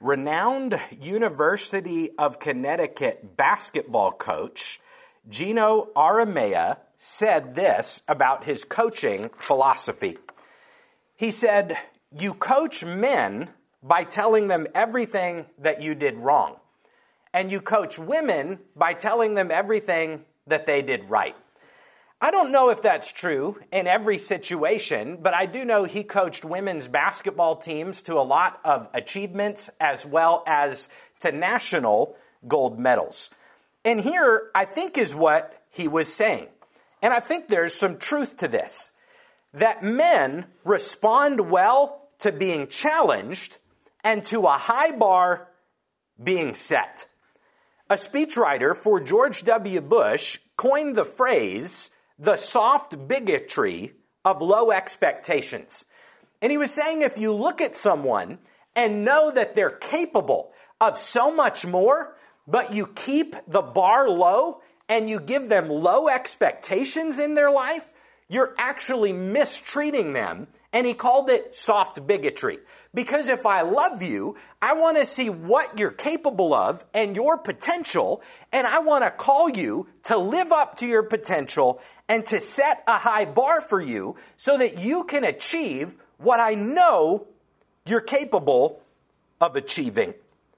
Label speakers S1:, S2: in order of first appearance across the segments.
S1: Renowned University of Connecticut basketball coach Geno Auriemma said this about his coaching philosophy. He said, "You coach men by telling them everything that you did wrong, and you coach women by telling them everything that they did right." I don't know if that's true in every situation, but I do know he coached women's basketball teams to a lot of achievements as well as to national gold medals. And here, I think, is what he was saying. And I think there's some truth to this, that men respond well to being challenged and to a high bar being set. A speechwriter for George W. Bush coined the phrase, the soft bigotry of low expectations. And he was saying if you look at someone and know that they're capable of so much more, but you keep the bar low and you give them low expectations in their life, you're actually mistreating them. And he called it soft bigotry. Because if I love you, I want to see what you're capable of and your potential, and I want to call you to live up to your potential and to set a high bar for you so that you can achieve what I know you're capable of achieving.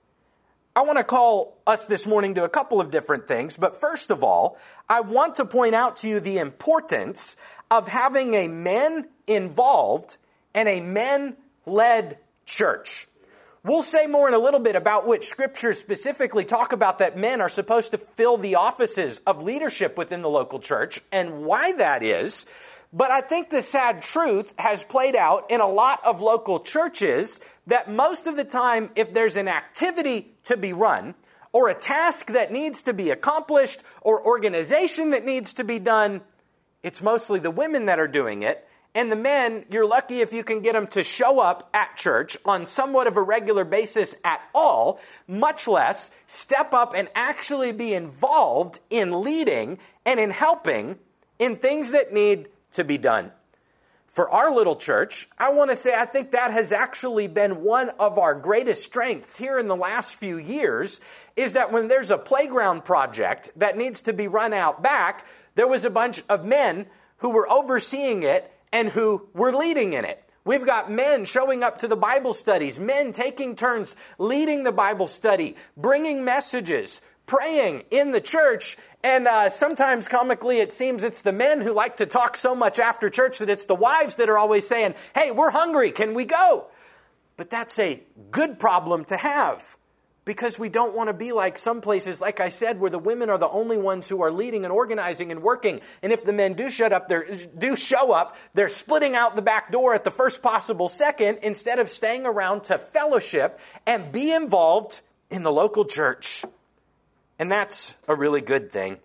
S1: I want to call us this morning to a couple of different things, but first of all, I want to point out to you the importance of having a men involved and a men-led church. We'll say more in a little bit about which scriptures specifically talk about that men are supposed to fill the offices of leadership within the local church and why that is. But I think the sad truth has played out in a lot of local churches that most of the time, if there's an activity to be run or a task that needs to be accomplished or organization that needs to be done, it's mostly the women that are doing it. And the men, you're lucky if you can get them to show up at church on somewhat of a regular basis at all, much less step up and actually be involved in leading and in helping in things that need to be done. For our little church, I want to say I think that has actually been one of our greatest strengths here in the last few years, is that when there's a playground project that needs to be run out back, there was a bunch of men who were overseeing it and who were leading in it. We've got men showing up to the Bible studies, men taking turns leading the Bible study, bringing messages, praying in the church. And sometimes comically it seems it's the men who like to talk so much after church that it's the wives that are always saying, "Hey, we're hungry, can we go?" But that's a good problem to have, because we don't want to be like some places, like I said, where the women are the only ones who are leading and organizing and working. And if the men do show up, they're splitting out the back door at the first possible second instead of staying around to fellowship and be involved in the local church. And that's a really good thing.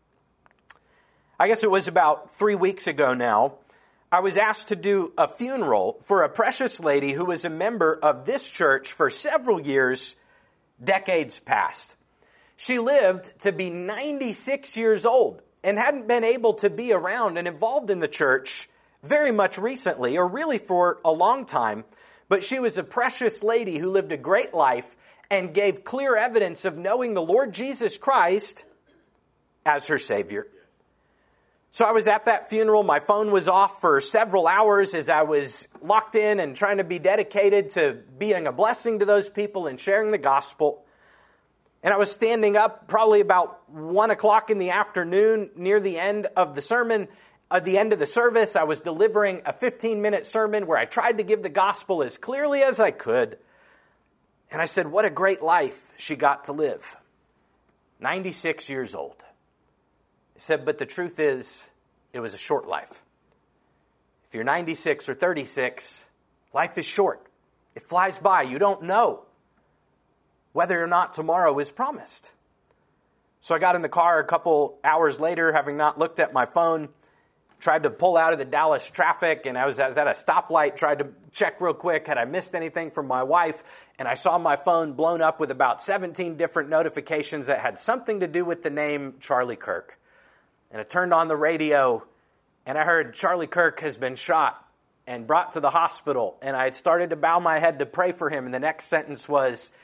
S1: I guess it was about 3 weeks ago now, I was asked to do a funeral for a precious lady who was a member of this church for several years, decades past. She lived to be 96 years old and hadn't been able to be around and involved in the church very much recently, or really for a long time. But she was a precious lady who lived a great life and gave clear evidence of knowing the Lord Jesus Christ as her Savior. So I was at that funeral. My phone was off for several hours as I was locked in and trying to be dedicated to being a blessing to those people and sharing the gospel. And I was standing up probably about 1 o'clock in the afternoon near the end of the sermon. At the end of the service, I was delivering a 15-minute sermon where I tried to give the gospel as clearly as I could. And I said, what a great life she got to live. 96 years old. I said, but the truth is, it was a short life. If you're 96 or 36, life is short. It flies by. You don't know whether or not tomorrow is promised. So I got in the car a couple hours later, having not looked at my phone, tried to pull out of the Dallas traffic, and I was at a stoplight, tried to check real quick, had I missed anything from my wife, and I saw my phone blown up with about 17 different notifications that had something to do with the name Charlie Kirk. And I turned on the radio, and I heard Charlie Kirk has been shot and brought to the hospital, and I had started to bow my head to pray for him, and the next sentence was,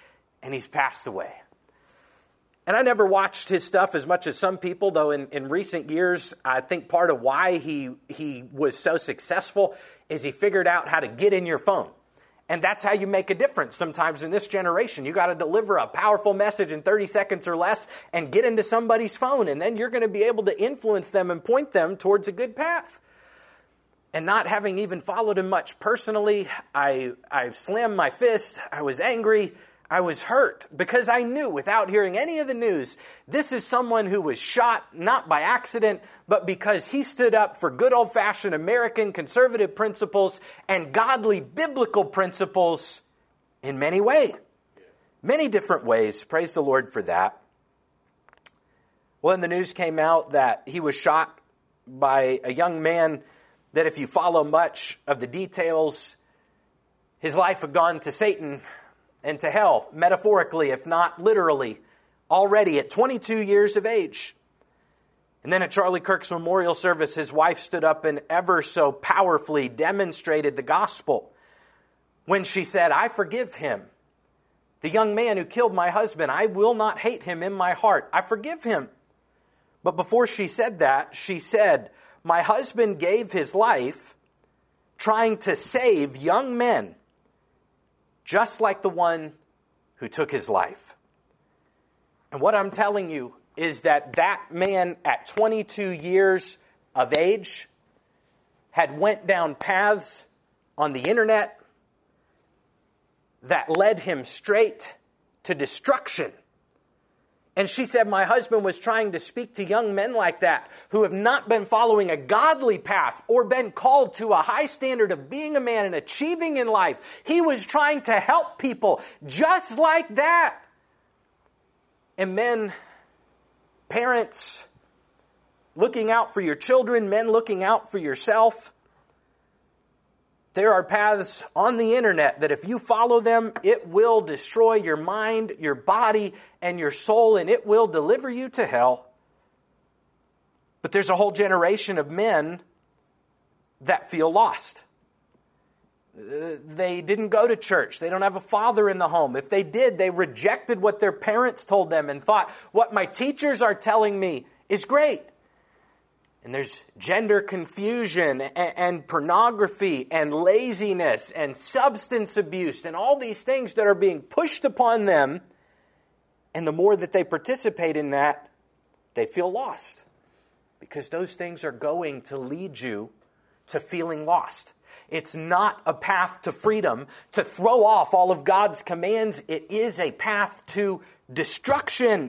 S1: and he's passed away. And I never watched his stuff as much as some people, though in recent years, I think part of why he was so successful is he figured out how to get in your phone. And that's how you make a difference sometimes in this generation. You got to deliver a powerful message in 30 seconds or less and get into somebody's phone. And then you're going to be able to influence them and point them towards a good path. And not having even followed him much personally, I slammed my fist. I was angry. I was hurt because I knew without hearing any of the news, this is someone who was shot not by accident, but because he stood up for good old-fashioned American conservative principles and godly biblical principles in many ways. Many different ways. Praise the Lord for that. Well, then the news came out that he was shot by a young man that if you follow much of the details, his life had gone to Satan and to hell, metaphorically, if not literally, already at 22 years of age. And then at Charlie Kirk's memorial service, his wife stood up and ever so powerfully demonstrated the gospel when she said, I forgive him. The young man who killed my husband, I will not hate him in my heart. I forgive him. But before she said that, she said, my husband gave his life trying to save young men just like the one who took his life. And what I'm telling you is that man at 22 years of age had went down paths on the internet that led him straight to destruction. And she said, my husband was trying to speak to young men like that who have not been following a godly path or been called to a high standard of being a man and achieving in life. He was trying to help people just like that. And men, parents, looking out for your children, men looking out for yourself. There are paths on the internet that if you follow them, it will destroy your mind, your body, and your soul, and it will deliver you to hell. But there's a whole generation of men that feel lost. They didn't go to church. They don't have a father in the home. If they did, they rejected what their parents told them and thought, what my teachers are telling me is great. And there's gender confusion and pornography and laziness and substance abuse and all these things that are being pushed upon them. And the more that they participate in that, they feel lost. Because those things are going to lead you to feeling lost. It's not a path to freedom, to throw off all of God's commands. It is a path to destruction.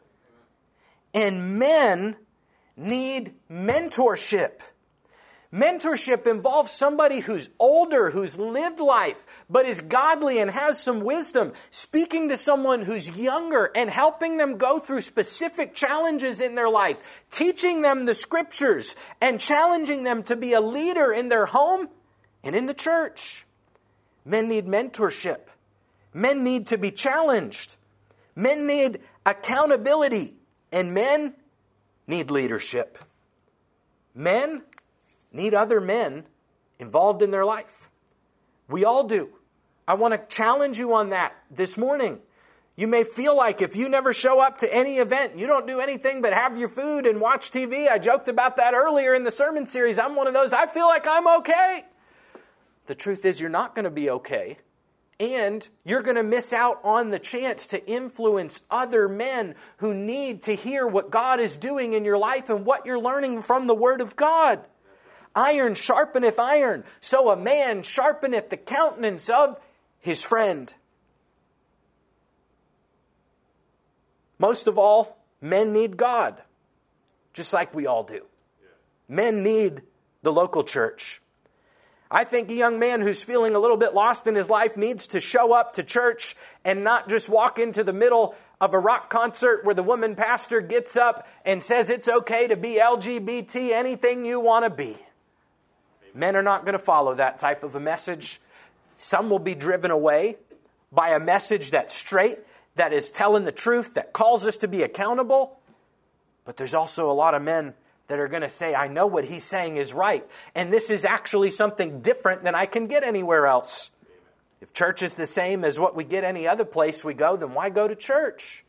S1: And men need mentorship. Mentorship involves somebody who's older, who's lived life, but is godly and has some wisdom, speaking to someone who's younger and helping them go through specific challenges in their life, teaching them the scriptures and challenging them to be a leader in their home and in the church. Men need mentorship. Men need to be challenged. Men need accountability. And men need leadership. Men need other men involved in their life. We all do. I want to challenge you on that this morning. You may feel like if you never show up to any event, you don't do anything but have your food and watch TV. I joked about that earlier in the sermon series. I'm one of those. I feel like I'm okay. The truth is you're not going to be okay. And you're going to miss out on the chance to influence other men who need to hear what God is doing in your life and what you're learning from the Word of God. Iron sharpeneth iron, so a man sharpeneth the countenance of his friend. Most of all, men need God, just like we all do. Men need the local church. I think a young man who's feeling a little bit lost in his life needs to show up to church and not just walk into the middle of a rock concert where the woman pastor gets up and says it's okay to be LGBT, anything you want to be. Men are not going to follow that type of a message. Some will be driven away by a message that's straight, that is telling the truth, that calls us to be accountable. But there's also a lot of men that are going to say, I know what he's saying is right. And this is actually something different than I can get anywhere else. If church is the same as what we get any other place we go, then why go to church?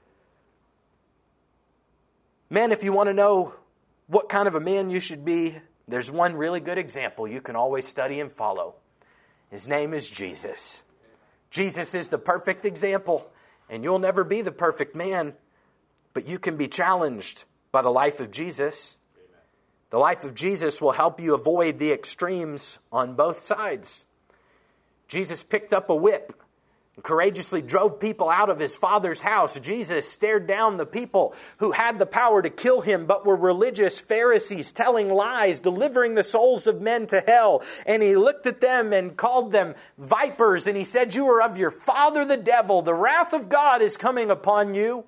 S1: Men, if you want to know what kind of a man you should be, there's one really good example you can always study and follow. His name is Jesus. Jesus is the perfect example, and you'll never be the perfect man, but you can be challenged by the life of Jesus. Amen. The life of Jesus will help you avoid the extremes on both sides. Jesus picked up a whip and courageously drove people out of his Father's house. Jesus stared down the people who had the power to kill him, but were religious Pharisees telling lies, delivering the souls of men to hell. And he looked at them and called them vipers, and he said, "You are of your father the devil. The wrath of God is coming upon you."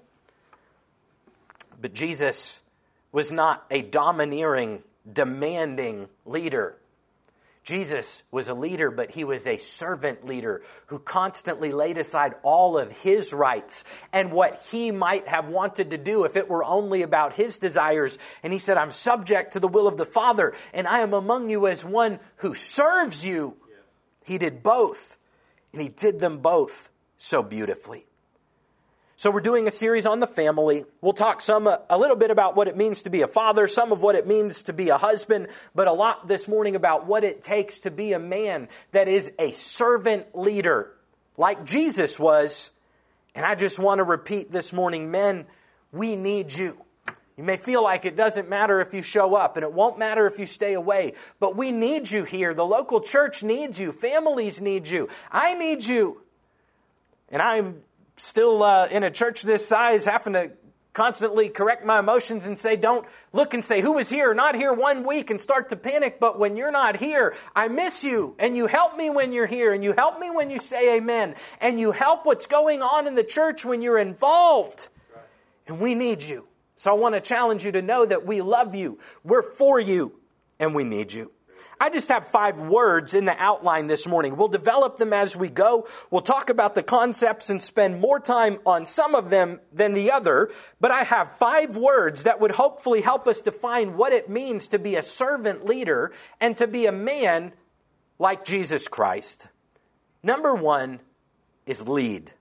S1: But Jesus was not a domineering, demanding leader. Jesus was a leader, but he was a servant leader who constantly laid aside all of his rights and what he might have wanted to do if it were only about his desires. And he said, "I'm subject to the will of the Father, and I am among you as one who serves you." Yes. He did both, and he did them both so beautifully. So we're doing a series on the family. We'll talk a little bit about what it means to be a father, some of what it means to be a husband, but a lot this morning about what it takes to be a man that is a servant leader, like Jesus was. And I just want to repeat this morning, men, we need you. You may feel like it doesn't matter if you show up, and it won't matter if you stay away, but we need you here. The local church needs you. Families need you. I need you. And I'm still in a church this size, having to constantly correct my emotions and say, don't look and say, who was here or not here 1 week, and start to panic. But when you're not here, I miss you. And you help me when you're here. And you help me when you say amen. And you help what's going on in the church when you're involved. And we need you. So I want to challenge you to know that we love you. We're for you. And we need you. I just have 5 words in the outline this morning. We'll develop them as we go. We'll talk about the concepts and spend more time on some of them than the other. But I have 5 words that would hopefully help us define what it means to be a servant leader and to be a man like Jesus Christ. Number 1 is lead.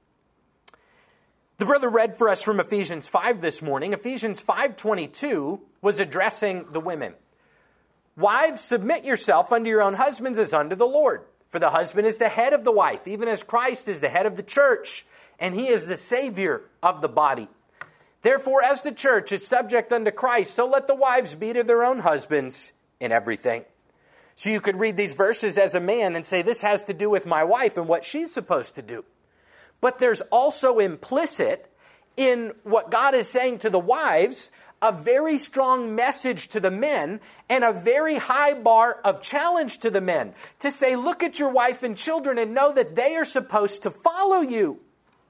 S1: The brother read for us from Ephesians 5 this morning. Ephesians 5:22 was addressing the women. "Wives, submit yourself unto your own husbands as unto the Lord. For the husband is the head of the wife, even as Christ is the head of the church, and he is the Savior of the body. Therefore, as the church is subject unto Christ, so let the wives be to their own husbands in everything." So you could read these verses as a man and say, this has to do with my wife and what she's supposed to do. But there's also implicit in what God is saying to the wives a very strong message to the men and a very high bar of challenge to the men to say, look at your wife and children and know that they are supposed to follow you.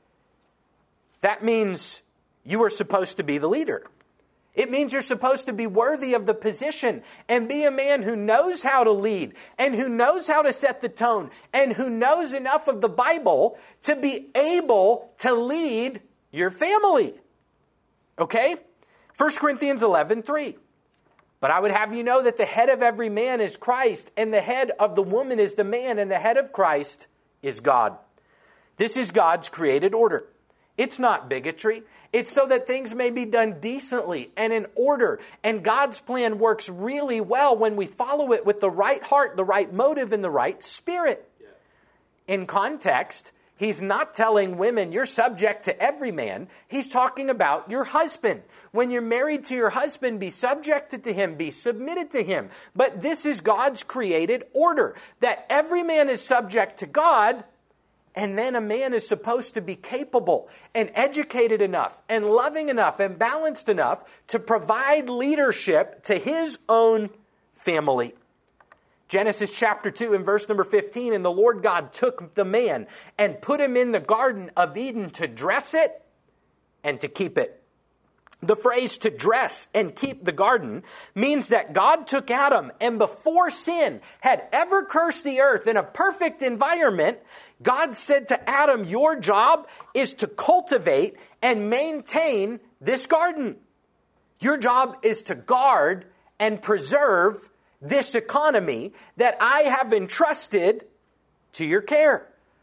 S1: That means you are supposed to be the leader. It means you're supposed to be worthy of the position and be a man who knows how to lead and who knows how to set the tone and who knows enough of the Bible to be able to lead your family. Okay? 1 Corinthians 11:3. "But I would have you know that the head of every man is Christ, and the head of the woman is the man, and the head of Christ is God." This is God's created order. It's not bigotry. It's so that things may be done decently and in order. And God's plan works really well when we follow it with the right heart, the right motive, and the right spirit. Yes. In context, He's not telling women you're subject to every man. He's talking about your husband. When you're married to your husband, be subjected to him, be submitted to him. But this is God's created order, that every man is subject to God, and then a man is supposed to be capable and educated enough and loving enough and balanced enough to provide leadership to his own family. Genesis chapter 2 and verse number 15, "And the Lord God took the man and put him in the Garden of Eden to dress it and to keep it." The phrase "to dress and keep the garden" means that God took Adam and before sin had ever cursed the earth in a perfect environment, God said to Adam, your job is to cultivate and maintain this garden. Your job is to guard and preserve this economy that I have entrusted to your care.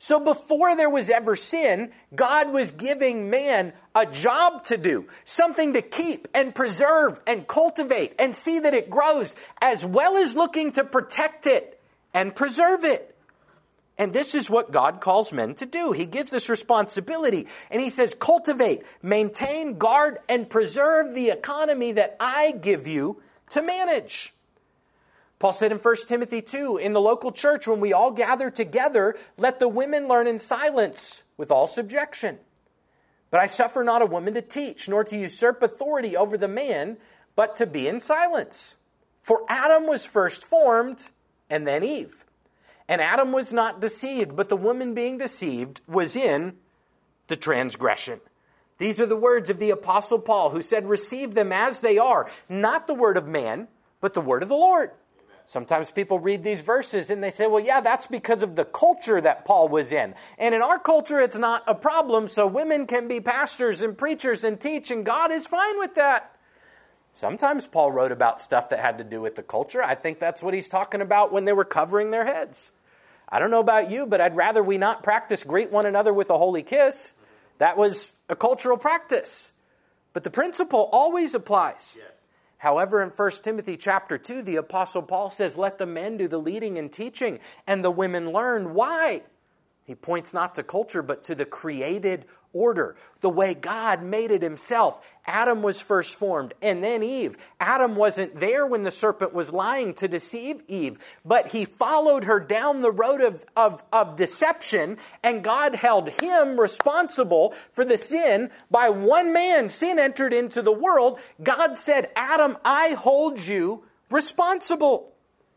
S1: So before there was ever sin, God was giving man a job to do, something to keep and preserve and cultivate and see that it grows, as well as looking to protect it and preserve it. And this is what God calls men to do. He gives us responsibility, and he says, cultivate, maintain, guard, and preserve the economy that I give you to manage. Paul said in 1 Timothy 2, in the local church, when we all gather together, let the women learn in silence with all subjection. But I suffer not a woman to teach, nor to usurp authority over the man, but to be in silence. For Adam was first formed, and then Eve. And Adam was not deceived, but the woman being deceived was in the transgression. These are the words of the Apostle Paul, who said, receive them as they are, not the word of man, but the word of the Lord. Sometimes people read these verses and they say, well, yeah, that's because of the culture that Paul was in. And in our culture, it's not a problem, so women can be pastors and preachers and teach, and God is fine with that. Sometimes Paul wrote about stuff that had to do with the culture. I think that's what he's talking about when they were covering their heads. I don't know about you, but I'd rather we not practice greet one another with a holy kiss. That was a cultural practice. But the principle always applies. Yes. However, in 1 Timothy chapter 2, the Apostle Paul says, let the men do the leading and teaching, and the women learn. Why? He points not to culture, but to the created order, the way God made it himself. Adam was first formed, and then Eve. Adam wasn't there when the serpent was lying to deceive Eve, but he followed her down the road of deception, and God held him responsible for the sin. By one man, sin entered into the world. God said, Adam, I hold you responsible.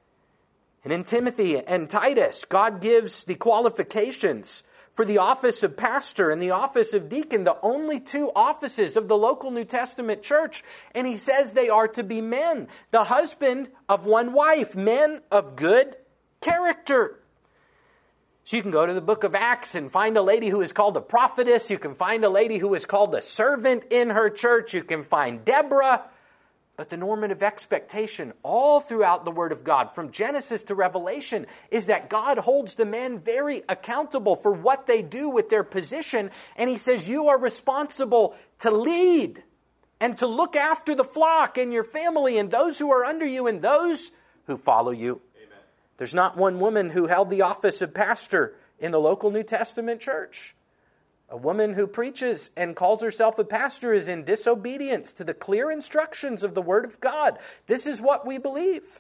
S1: And in Timothy and Titus, God gives the qualifications for the office of pastor and the office of deacon, the only two offices of the local New Testament church. And he says they are to be men, the husband of one wife, men of good character. So you can go to the book of Acts and find a lady who is called a prophetess. You can find a lady who is called a servant in her church. You can find Deborah. But the normative expectation all throughout the Word of God, from Genesis to Revelation, is that God holds the men very accountable for what they do with their position. And he says, you are responsible to lead and to look after the flock and your family and those who are under you and those who follow you. Amen. There's not one woman who held the office of pastor in the local New Testament church. A woman who preaches and calls herself a pastor is in disobedience to the clear instructions of the Word of God. This is what we believe.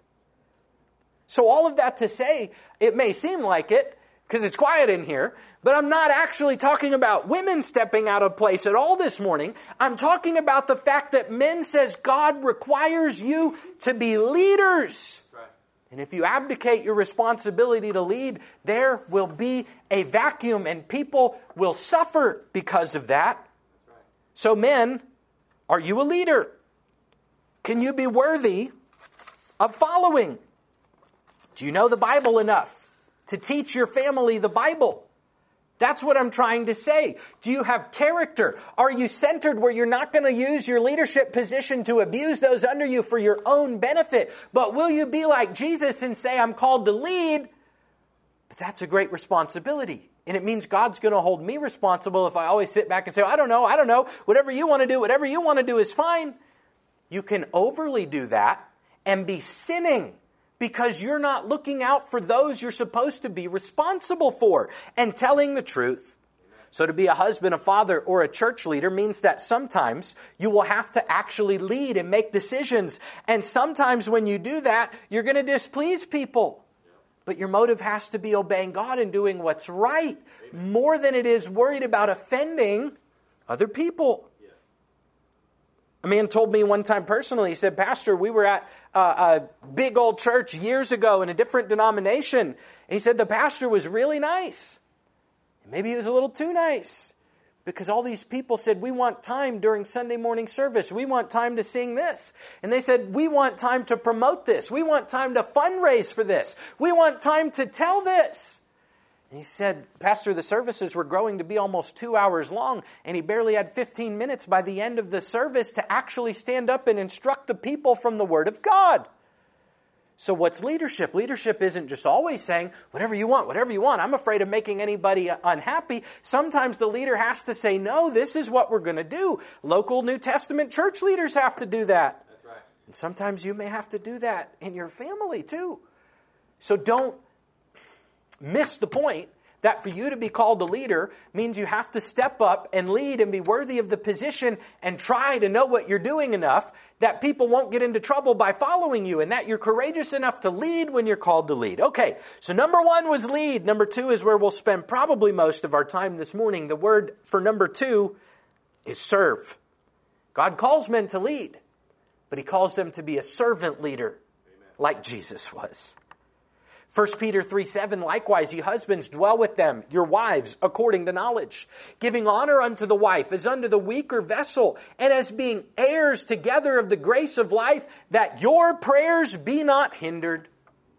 S1: So all of that to say, it may seem like it, because it's quiet in here, but I'm not actually talking about women stepping out of place at all this morning. I'm talking about the fact that men says God requires you to be leaders. And if you abdicate your responsibility to lead, there will be a vacuum and people will suffer because of that. So men, are you a leader? Can you be worthy of following? Do you know the Bible enough to teach your family the Bible? That's what I'm trying to say. Do you have character? Are you centered where you're not going to use your leadership position to abuse those under you for your own benefit? But will you be like Jesus and say, I'm called to lead? But that's a great responsibility. And it means God's going to hold me responsible if I always sit back and say, I don't know. Whatever you want to do is fine. You can overly do that and be sinning, because you're not looking out for those you're supposed to be responsible for and telling the truth. So to be a husband, a father, or a church leader means that sometimes you will have to actually lead and make decisions. And sometimes when you do that, you're going to displease people. But your motive has to be obeying God and doing what's right, more than it is worried about offending other people. A man told me one time personally, he said, Pastor, we were at a big old church years ago in a different denomination. And he said the pastor was really nice. Maybe he was a little too nice, because all these people said, we want time during Sunday morning service. We want time to sing this. And they said, we want time to promote this. We want time to fundraise for this. We want time to tell this. And he said, Pastor, the services were growing to be almost 2 hours long, and he barely had 15 minutes by the end of the service to actually stand up and instruct the people from the Word of God. So what's leadership? Leadership isn't just always saying, whatever you want, whatever you want. I'm afraid of making anybody unhappy. Sometimes the leader has to say, no, this is what we're going to do. Local New Testament church leaders have to do that.
S2: That's right.
S1: And sometimes you may have to do that in your family too. So don't miss the point that for you to be called a leader means you have to step up and lead and be worthy of the position and try to know what you're doing enough that people won't get into trouble by following you, and that you're courageous enough to lead when you're called to lead. Okay, so number 1 was lead. Number 2 is where we'll spend probably most of our time this morning. The word for number 2 is serve. God calls men to lead, but He calls them to be a servant leader.
S2: Amen.
S1: Like Jesus was. 1 Peter 3:7, likewise, ye husbands, dwell with them, your wives, according to knowledge, giving honor unto the wife as unto the weaker vessel, and as being heirs together of the grace of life, that your prayers be not hindered.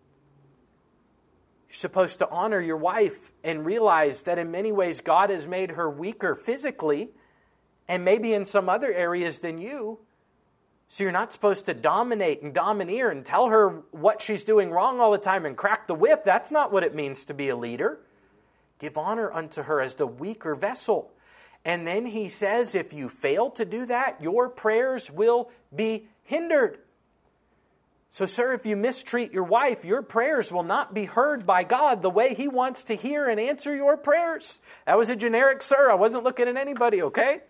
S1: You're supposed to honor your wife and realize that in many ways God has made her weaker physically, and maybe in some other areas than you. So you're not supposed to dominate and domineer and tell her what she's doing wrong all the time and crack the whip. That's not what it means to be a leader. Give honor unto her as the weaker vessel. And then he says, if you fail to do that, your prayers will be hindered. So, sir, if you mistreat your wife, your prayers will not be heard by God the way He wants to hear and answer your prayers. That was a generic sir. I wasn't looking at anybody, okay?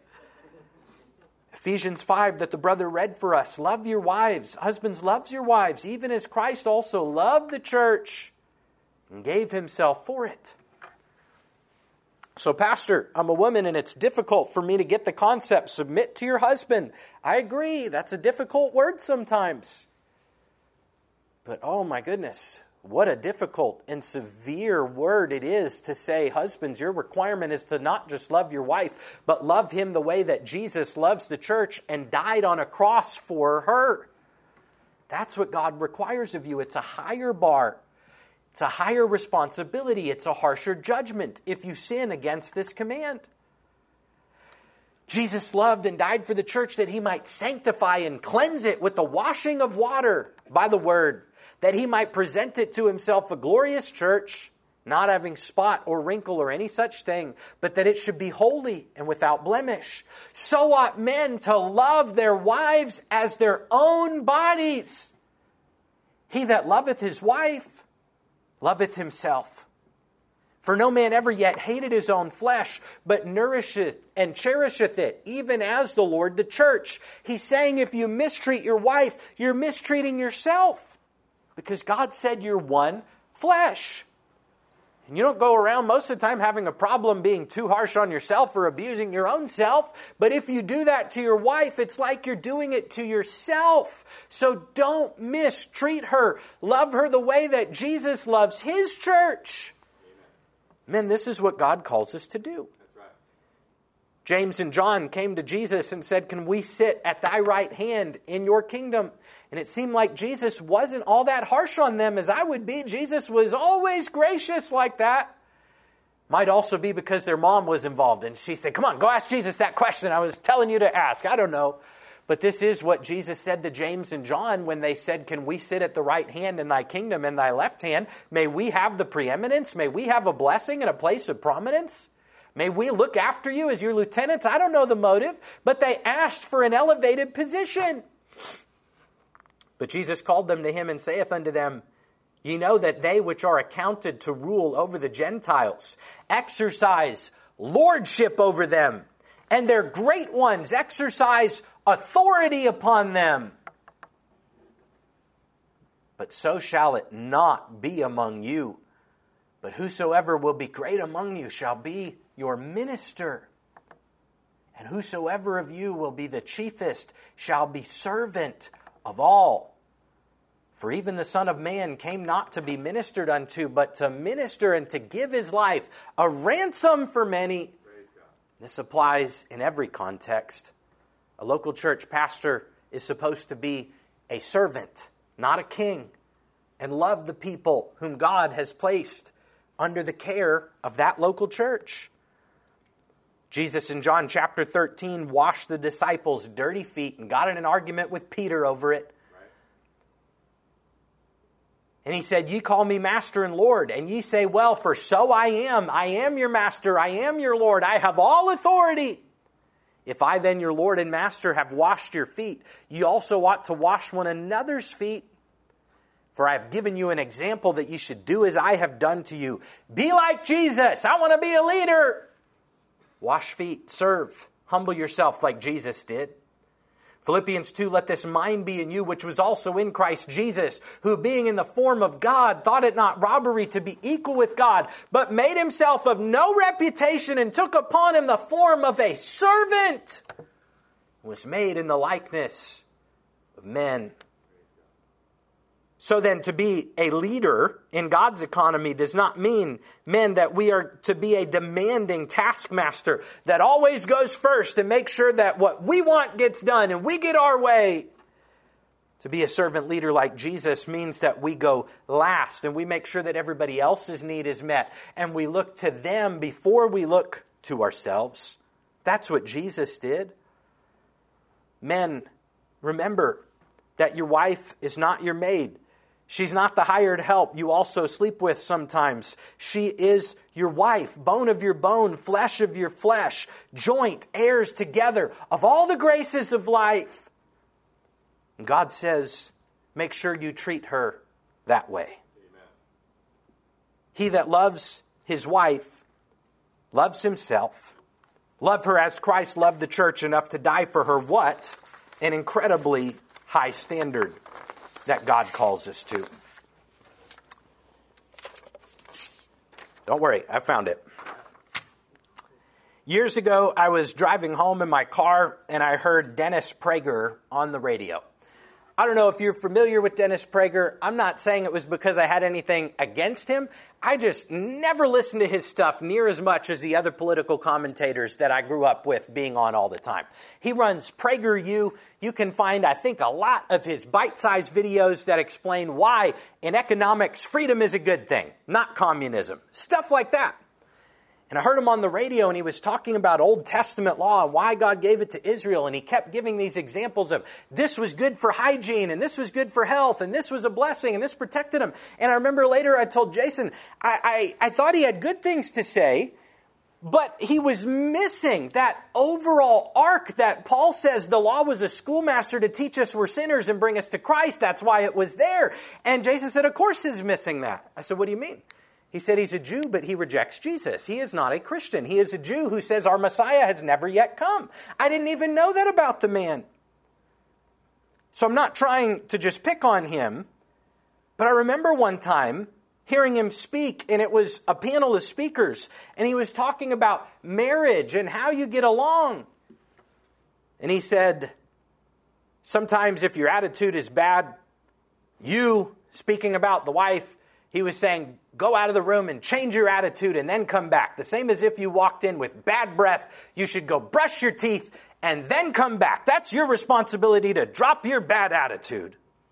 S1: Ephesians 5 that the brother read for us. Love your wives. Husbands, love your wives, even as Christ also loved the church and gave Himself for it. So, Pastor, I'm a woman and it's difficult for me to get the concept, submit to your husband. I agree, that's a difficult word sometimes. But oh my goodness, what a difficult and severe word it is to say, husbands, your requirement is to not just love your wife, but love him the way that Jesus loves the church and died on a cross for her. That's what God requires of you. It's a higher bar. It's a higher responsibility. It's a harsher judgment if you sin against this command. Jesus loved and died for the church that He might sanctify and cleanse it with the washing of water by the word, that He might present it to Himself a glorious church, not having spot or wrinkle or any such thing, but that it should be holy and without blemish. So ought men to love their wives as their own bodies. He that loveth his wife loveth himself. For no man ever yet hated his own flesh, but nourisheth and cherisheth it, even as the Lord the church. He's saying if you mistreat your wife, you're mistreating yourself. Because God said you're one flesh. And you don't go around most of the time having a problem being too harsh on yourself or abusing your own self. But if you do that to your wife, it's like you're doing it to yourself. So don't mistreat her. Love her the way that Jesus loves His church. Amen. Men, this is what God calls us to do.
S2: That's right.
S1: James and John came to Jesus and said, can we sit at thy right hand in your kingdom? And it seemed like Jesus wasn't all that harsh on them as I would be. Jesus was always gracious like that. Might also be because their mom was involved. And she said, come on, go ask Jesus that question I was telling you to ask. I don't know. But this is what Jesus said to James and John when they said, can we sit at the right hand in thy kingdom and thy left hand? May we have the preeminence? May we have a blessing and a place of prominence? May we look after you as your lieutenants? I don't know the motive, but they asked for an elevated position. But Jesus called them to Him and saith unto them, ye know that they which are accounted to rule over the Gentiles exercise lordship over them, and their great ones exercise authority upon them. But so shall it not be among you. But whosoever will be great among you shall be your minister. And whosoever of you will be the chiefest shall be servant of all. For even the Son of Man came not to be ministered unto, but to minister and to give His life a ransom for many.
S2: Praise God.
S1: This applies in every context. A local church pastor is supposed to be a servant, not a king, and love the people whom God has placed under the care of that local church. Jesus in John chapter 13 washed the disciples' dirty feet and got in an argument with Peter over it. And he said, ye call me master and Lord, and ye say, well, for so I am your master, I am your Lord, I have all authority. If I then, your Lord and master, have washed your feet, ye also ought to wash one another's feet. For I have given you an example that ye should do as I have done to you. Be like Jesus. I want to be a leader. Wash feet, serve, humble yourself like Jesus did. Philippians 2, let this mind be in you, which was also in Christ Jesus, who being in the form of God, thought it not robbery to be equal with God, but made himself of no reputation and took upon him the form of a servant, was made in the likeness of men. So then, to be a leader in God's economy does not mean, men, that we are to be a demanding taskmaster that always goes first and makes sure that what we want gets done and we get our way. To be a servant leader like Jesus means that we go last and we make sure that everybody else's need is met and we look to them before we look to ourselves. That's what Jesus did. Men, remember that your wife is not your maid. She's not the hired help you also sleep with sometimes. She is your wife, bone of your bone, flesh of your flesh, joint, heirs together of all the graces of life. And God says, make sure you treat her that way. Amen. He that loves his wife loves himself. Love her as Christ loved the church enough to die for her. What an incredibly high standard that God calls us to. Don't worry, I found it. Years ago, I was driving home in my car and I heard Dennis Prager on the radio. I don't know if you're familiar with Dennis Prager. I'm not saying it was because I had anything against him. I just never listened to his stuff near as much as the other political commentators that I grew up with being on all the time. He runs PragerU. You can find, I think, a lot of his bite-sized videos that explain why in economics freedom is a good thing, not communism. Stuff like that. And I heard him on the radio and he was talking about Old Testament law and why God gave it to Israel. And he kept giving these examples of this was good for hygiene and this was good for health and this was a blessing and this protected him. And I remember later I told Jason, I thought he had good things to say, but he was missing that overall arc that Paul says the law was a schoolmaster to teach us we're sinners and bring us to Christ. That's why it was there. And Jason said, of course he's missing that. I said, what do you mean? He said he's a Jew, but he rejects Jesus. He is not a Christian. He is a Jew who says our Messiah has never yet come. I didn't even know that about the man. So I'm not trying to just pick on him, but I remember one time hearing him speak, and it was a panel of speakers, and he was talking about marriage and how you get along. And he said, sometimes if your attitude is bad, you, speaking about the wife, he was saying, go out of the room and change your attitude and then come back. The same as if you walked in with bad breath, you should go brush your teeth and then come back. That's your responsibility to drop your bad attitude.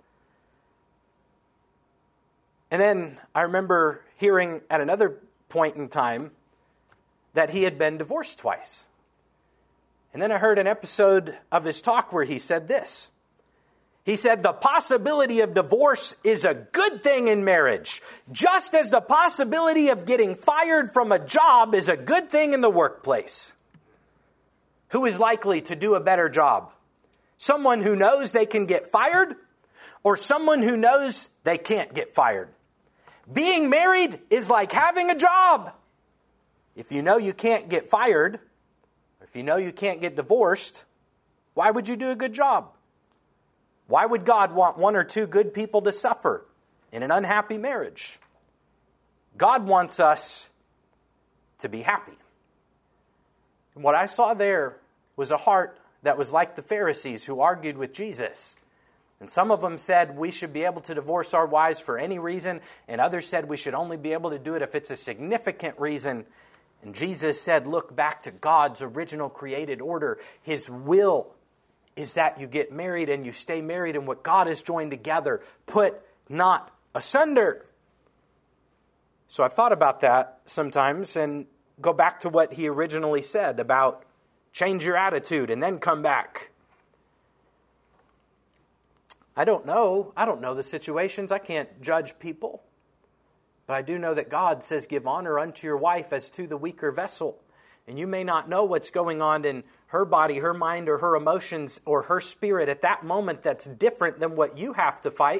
S1: And then I remember hearing at another point in time that he had been divorced twice. And then I heard an episode of his talk where he said this. He said, the possibility of divorce is a good thing in marriage, just as the possibility of getting fired from a job is a good thing in the workplace. Who is likely to do a better job? Someone who knows they can get fired or someone who knows they can't get fired? Being married is like having a job. If you know you can't get fired, or if you know you can't get divorced, why would you do a good job? Why would God want one or two good people to suffer in an unhappy marriage? God wants us to be happy. And what I saw there was a heart that was like the Pharisees who argued with Jesus. And some of them said we should be able to divorce our wives for any reason, and others said we should only be able to do it if it's a significant reason. And Jesus said, look back to God's original created order. His will is that you get married and you stay married, and what God has joined together, put not asunder. So I've thought about that sometimes and go back to what he originally said about change your attitude and then come back. I don't know. I don't know the situations. I can't judge people. But I do know that God says, give honor unto your wife as to the weaker vessel. And you may not know what's going on in her body, her mind, or her emotions, or her spirit at that moment that's different than what you have to fight.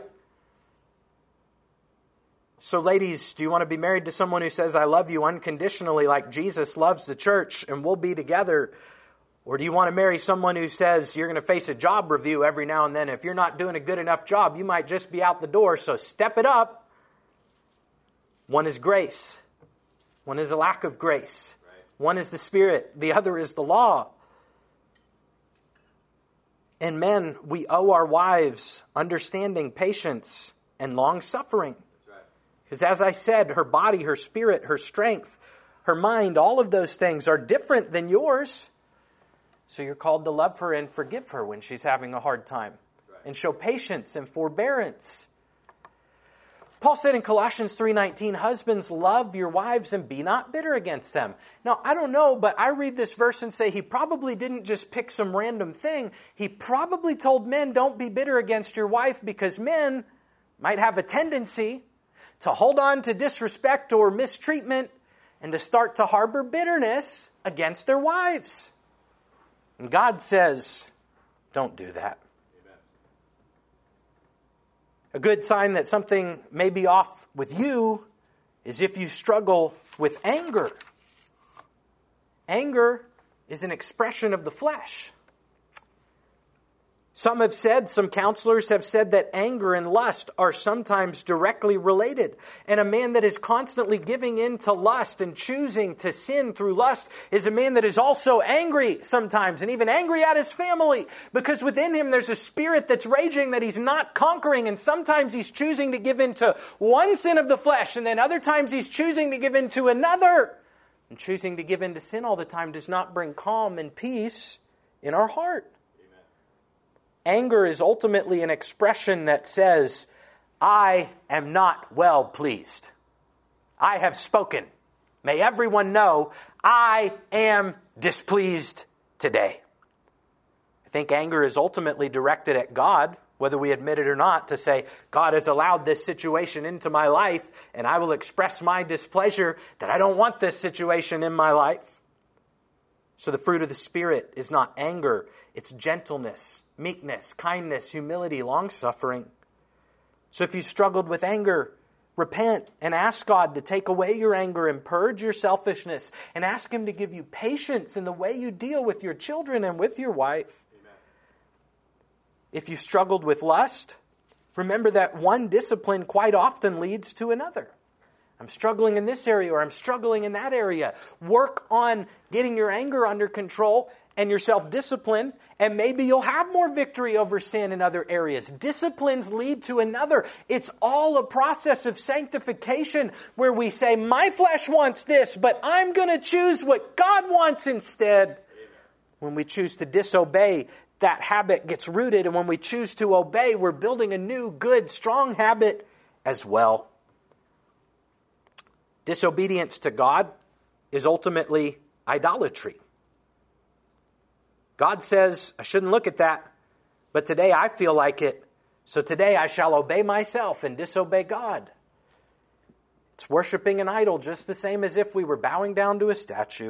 S1: So ladies, do you want to be married to someone who says, I love you unconditionally like Jesus loves the church and we'll be together? Or do you want to marry someone who says you're going to face a job review every now and then? If you're not doing a good enough job, you might just be out the door, so step it up. One is grace. One is a lack of grace. Right. One is the Spirit. The other is the law. And men, we owe our wives understanding, patience, and long-suffering. Because as I said, her body, her spirit, her strength, her mind, all of those things are different than yours. So you're called to love her and forgive her when she's having a hard time. Right. And show patience and forbearance. Paul said in Colossians 3:19, husbands, love your wives and be not bitter against them. Now, I don't know, but I read this verse and say he probably didn't just pick some random thing. He probably told men, don't be bitter against your wife, because men might have a tendency to hold on to disrespect or mistreatment and to start to harbor bitterness against their wives. And God says, don't do that. Amen. A good sign that something may be off with you is if you struggle with anger. Anger is an expression of the flesh. Some counselors have said that anger and lust are sometimes directly related. And a man that is constantly giving in to lust and choosing to sin through lust is a man that is also angry sometimes, and even angry at his family, because within him there's a spirit that's raging that he's not conquering. And sometimes he's choosing to give in to one sin of the flesh, and then other times he's choosing to give in to another. And choosing to give in to sin all the time does not bring calm and peace in our heart. Anger is ultimately an expression that says, I am not well pleased. I have spoken. May everyone know I am displeased today. I think anger is ultimately directed at God, whether we admit it or not, to say, God has allowed this situation into my life, and I will express my displeasure that I don't want this situation in my life. So the fruit of the Spirit is not anger, it's gentleness, meekness, kindness, humility, long-suffering. So if you struggled with anger, repent and ask God to take away your anger and purge your selfishness, and ask Him to give you patience in the way you deal with your children and with your wife. Amen. If you struggled with lust, remember that one discipline quite often leads to another. I'm struggling in this area, or I'm struggling in that area. Work on getting your anger under control and your self-discipline, and maybe you'll have more victory over sin in other areas. Disciplines lead to another. It's all a process of sanctification where we say, my flesh wants this, but I'm going to choose what God wants instead. Amen. When we choose to disobey, that habit gets rooted, and when we choose to obey, we're building a new, good, strong habit as well. Disobedience to God is ultimately idolatry. God says, I shouldn't look at that, but today I feel like it, so today I shall obey myself and disobey God. It's worshiping an idol just the same as if we were bowing down to a statue.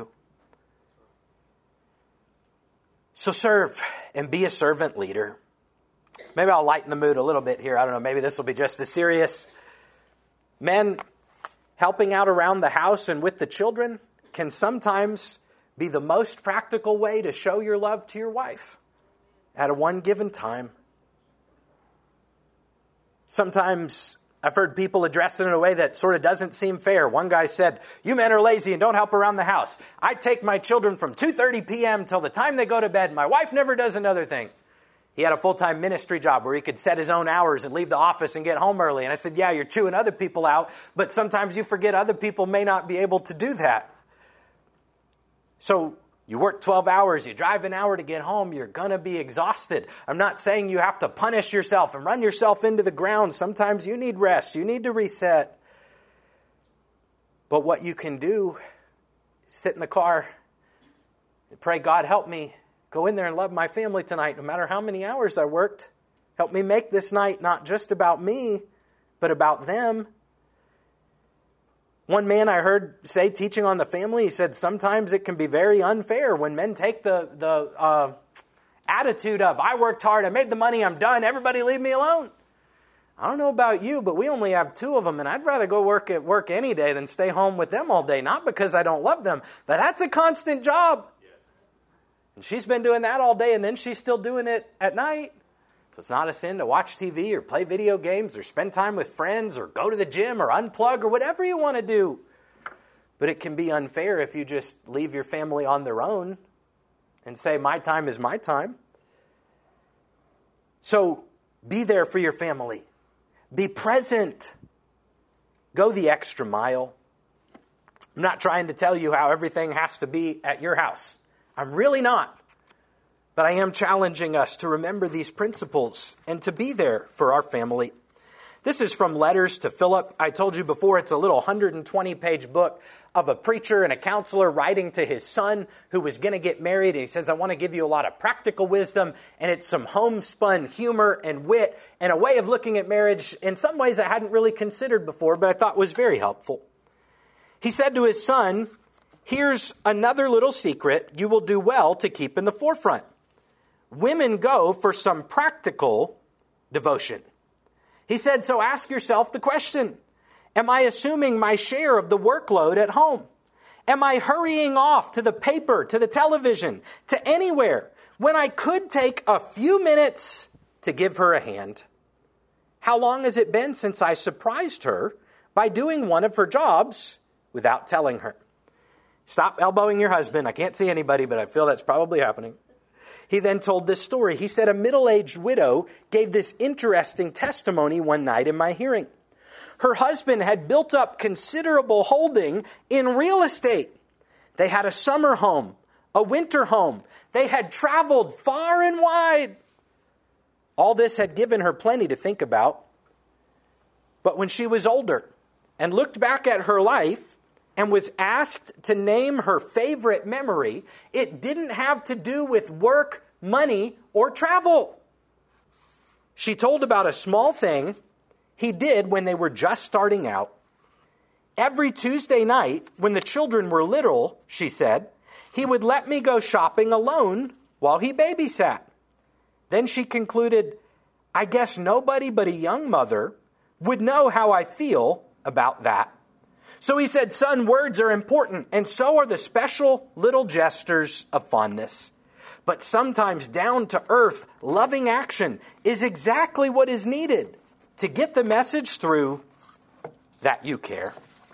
S1: So serve and be a servant leader. Maybe I'll lighten the mood a little bit here. I don't know, maybe this will be just as serious. Men, helping out around the house and with the children can sometimes be the most practical way to show your love to your wife at a one given time. Sometimes I've heard people address it in a way that sort of doesn't seem fair. One guy said, you men are lazy and don't help around the house. I take my children from 2:30 p.m. till the time they go to bed. My wife never does another thing. He had a full-time ministry job where he could set his own hours and leave the office and get home early. And I said, yeah, you're chewing other people out, but sometimes you forget other people may not be able to do that. So you work 12 hours, you drive an hour to get home, you're going to be exhausted. I'm not saying you have to punish yourself and run yourself into the ground. Sometimes you need rest, you need to reset. But what you can do is sit in the car and pray, God, help me go in there and love my family tonight, no matter how many hours I worked. Help me make this night not just about me, but about them. One man I heard say, teaching on the family, he said, sometimes it can be very unfair when men take the attitude of, I worked hard, I made the money, I'm done, everybody leave me alone. I don't know about you, but we only have 2 of them, and I'd rather go work at work any day than stay home with them all day. Not because I don't love them, but that's a constant job. And she's been doing that all day, and then she's still doing it at night. So it's not a sin to watch TV or play video games or spend time with friends or go to the gym or unplug or whatever you want to do. But it can be unfair if you just leave your family on their own and say, my time is my time. So be there for your family. Be present. Go the extra mile. I'm not trying to tell you how everything has to be at your house. I'm really not. But I am challenging us to remember these principles and to be there for our family. This is from Letters to Philip. I told you before, it's a little 120-page book of a preacher and a counselor writing to his son who was going to get married. And he says, I want to give you a lot of practical wisdom. And it's some homespun humor and wit and a way of looking at marriage in some ways I hadn't really considered before, but I thought was very helpful. He said to his son, here's another little secret you will do well to keep in the forefront. Women go for some practical devotion. He said, so ask yourself the question, am I assuming my share of the workload at home? Am I hurrying off to the paper, to the television, to anywhere when I could take a few minutes to give her a hand? How long has it been since I surprised her by doing one of her jobs without telling her? Stop elbowing your husband. I can't see anybody, but I feel that's probably happening. He then told this story. He said, a middle-aged widow gave this interesting testimony one night in my hearing. Her husband had built up considerable holding in real estate. They had a summer home, a winter home. They had traveled far and wide. All this had given her plenty to think about. But when she was older and looked back at her life and was asked to name her favorite memory, it didn't have to do with work, money, or travel. She told about a small thing he did when they were just starting out. Every Tuesday night, when the children were little, she said, he would let me go shopping alone while he babysat. Then she concluded, I guess nobody but a young mother would know how I feel about that. So he said, son, words are important, and so are the special little gestures of fondness. But sometimes down-to-earth, loving action is exactly what is needed to get the message through that you care.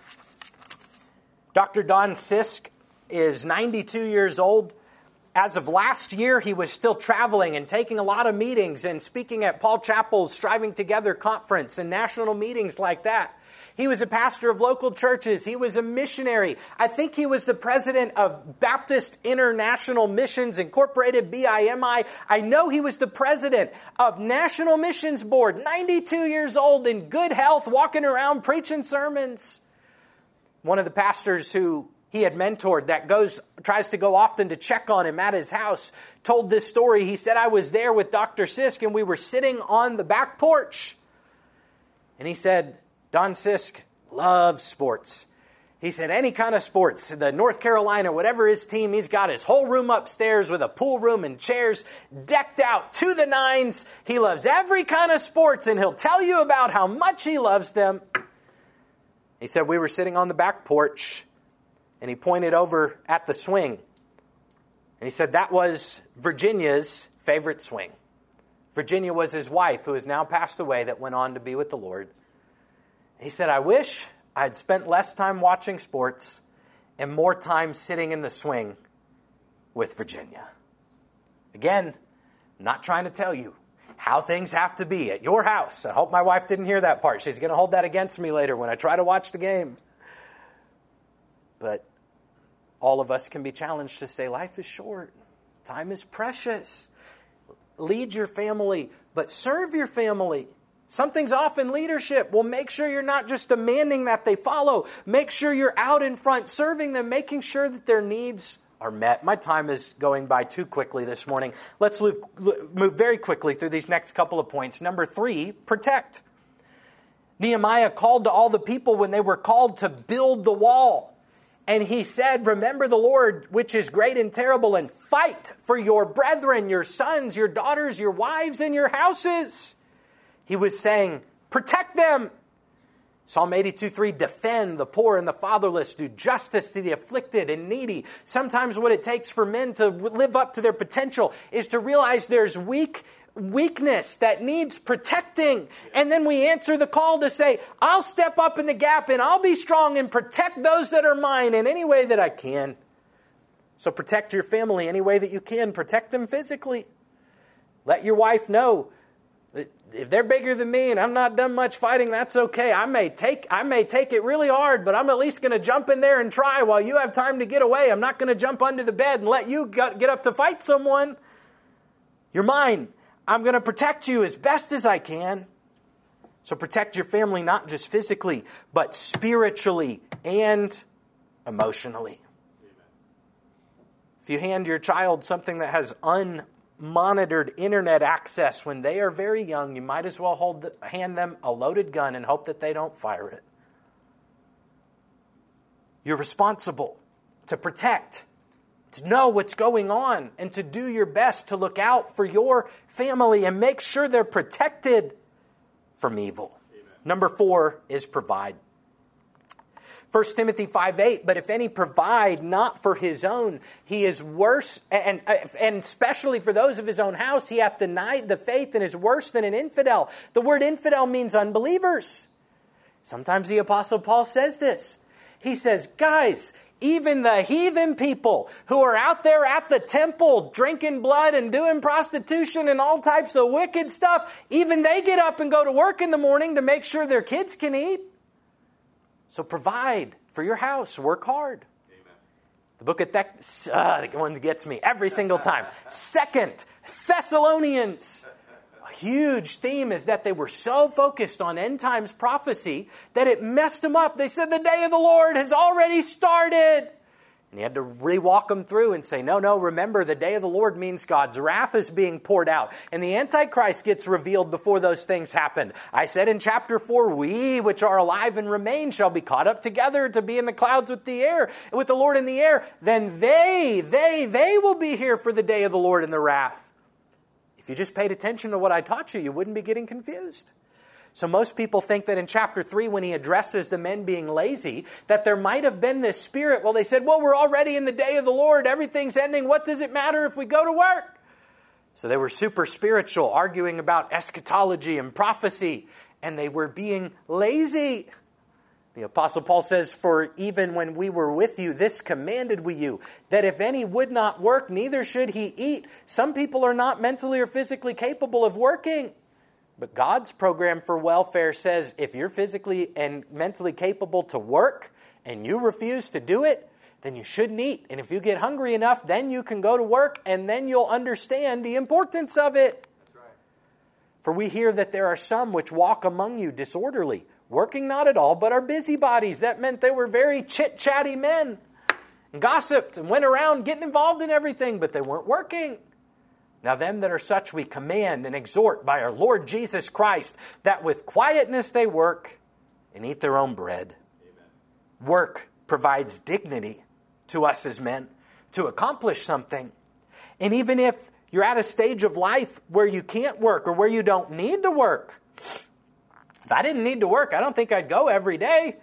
S1: Dr. Don Sisk is 92 years old. As of last year, he was still traveling and taking a lot of meetings and speaking at Paul Chappell's Striving Together conference and national meetings like that. He was a pastor of local churches. He was a missionary. I think he was the president of Baptist International Missions Incorporated, BIMI. I know he was the president of National Missions Board, 92 years old, in good health, walking around preaching sermons. One of the pastors who he had mentored that tries to go often to check on him at his house told this story. He said, I was there with Dr. Sisk and we were sitting on the back porch. And he said, Don Sisk loves sports. He said any kind of sports, the North Carolina, whatever his team, he's got his whole room upstairs with a pool room and chairs decked out to the nines. He loves every kind of sports and he'll tell you about how much he loves them. He said we were sitting on the back porch and he pointed over at the swing. And he said that was Virginia's favorite swing. Virginia was his wife, who has now passed away, that went on to be with the Lord. He said, I wish I'd spent less time watching sports and more time sitting in the swing with Virginia. Again, I'm not trying to tell you how things have to be at your house. I hope my wife didn't hear that part. She's going to hold that against me later when I try to watch the game. But all of us can be challenged to say life is short. Time is precious. Lead your family, but serve your family. Something's off in leadership. Well, make sure you're not just demanding that they follow. Make sure you're out in front serving them, making sure that their needs are met. My time is going by too quickly this morning. Let's move very quickly through these next couple of points. Number 3, protect. Nehemiah called to all the people when they were called to build the wall. And he said, remember the Lord, which is great and terrible, and fight for your brethren, your sons, your daughters, your wives, and your houses. He was saying, protect them. Psalm 82:3, defend the poor and the fatherless, do justice to the afflicted and needy. Sometimes what it takes for men to live up to their potential is to realize there's weakness that needs protecting. And then we answer the call to say, I'll step up in the gap and I'll be strong and protect those that are mine in any way that I can. So protect your family any way that you can. Protect them physically. Let your wife know that if they're bigger than me and I'm not done much fighting, that's okay. I may take it really hard, but I'm at least going to jump in there and try while you have time to get away. I'm not going to jump under the bed and let you get up to fight someone. You're mine. I'm going to protect you as best as I can. So protect your family not just physically, but spiritually and emotionally. If you hand your child something that has unmonitored internet access when they are very young, you might as well hand them a loaded gun and hope that they don't fire it. You're responsible to protect, to know what's going on, and to do your best to look out for your family and make sure they're protected from evil. Amen. Number 4 is provide. 1 Timothy 5:8, but if any provide not for his own, he is worse, and especially for those of his own house, he hath denied the faith and is worse than an infidel. The word infidel means unbelievers. Sometimes the Apostle Paul says this. He says, guys, even the heathen people who are out there at the temple drinking blood and doing prostitution and all types of wicked stuff, even they get up and go to work in the morning to make sure their kids can eat. So provide for your house. Work hard. Amen. The book of that one gets me every single time. 2 Thessalonians. A huge theme is that they were so focused on end times prophecy that it messed them up. They said the day of the Lord has already started. And he had to re-walk them through and say, no, remember the day of the Lord means God's wrath is being poured out. And the Antichrist gets revealed before those things happen. I said in chapter 4, we which are alive and remain shall be caught up together to be in the clouds with the Lord in the air. Then they will be here for the day of the Lord and the wrath. If you just paid attention to what I taught you, you wouldn't be getting confused. So most people think that in chapter 3, when he addresses the men being lazy, that there might have been this spirit. Well, they said, we're already in the day of the Lord. Everything's ending. What does it matter if we go to work? So they were super spiritual, arguing about eschatology and prophecy, and they were being lazy. The Apostle Paul says, for even when we were with you, this commanded we you, that if any would not work, neither should he eat. Some people are not mentally or physically capable of working. But God's program for welfare says if you're physically and mentally capable to work and you refuse to do it, then you shouldn't eat. And if you get hungry enough, then you can go to work and then you'll understand the importance of it. That's right. For we hear that there are some which walk among you disorderly, working not at all, but are busybodies. That meant they were very chit-chatty men and gossiped and went around getting involved in everything, but they weren't working. Now them that are such we command and exhort by our Lord Jesus Christ, that with quietness they work and eat their own bread. Amen. Work provides dignity to us as men to accomplish something. And even if you're at a stage of life where you can't work or where you don't need to work, if I didn't need to work, I don't think I'd go every day.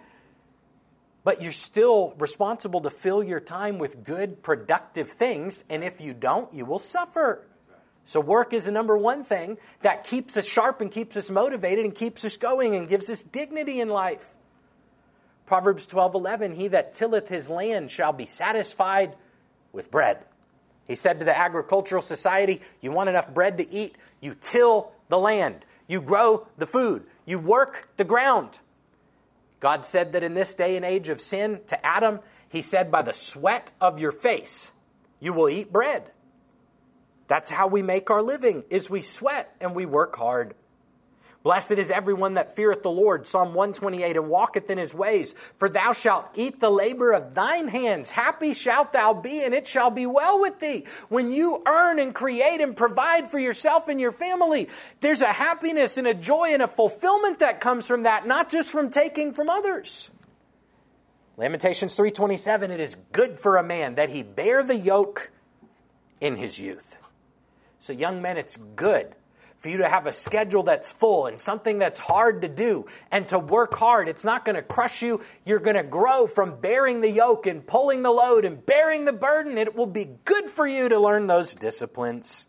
S1: But you're still responsible to fill your time with good, productive things. And if you don't, you will suffer. So work is the number one thing that keeps us sharp and keeps us motivated and keeps us going and gives us dignity in life. Proverbs 12:11, he that tilleth his land shall be satisfied with bread. He said to the agricultural society, you want enough bread to eat, you till the land, you grow the food, you work the ground. God said that in this day and age of sin to Adam, he said, by the sweat of your face, you will eat bread. That's how we make our living, is we sweat and we work hard. Blessed is everyone that feareth the Lord, Psalm 128, and walketh in his ways. For thou shalt eat the labor of thine hands. Happy shalt thou be, and it shall be well with thee. When you earn and create and provide for yourself and your family, there's a happiness and a joy and a fulfillment that comes from that, not just from taking from others. Lamentations 3:27, it is good for a man that he bear the yoke in his youth. So young men, it's good for you to have a schedule that's full and something that's hard to do and to work hard. It's not going to crush you. You're going to grow from bearing the yoke and pulling the load and bearing the burden. It will be good for you to learn those disciplines.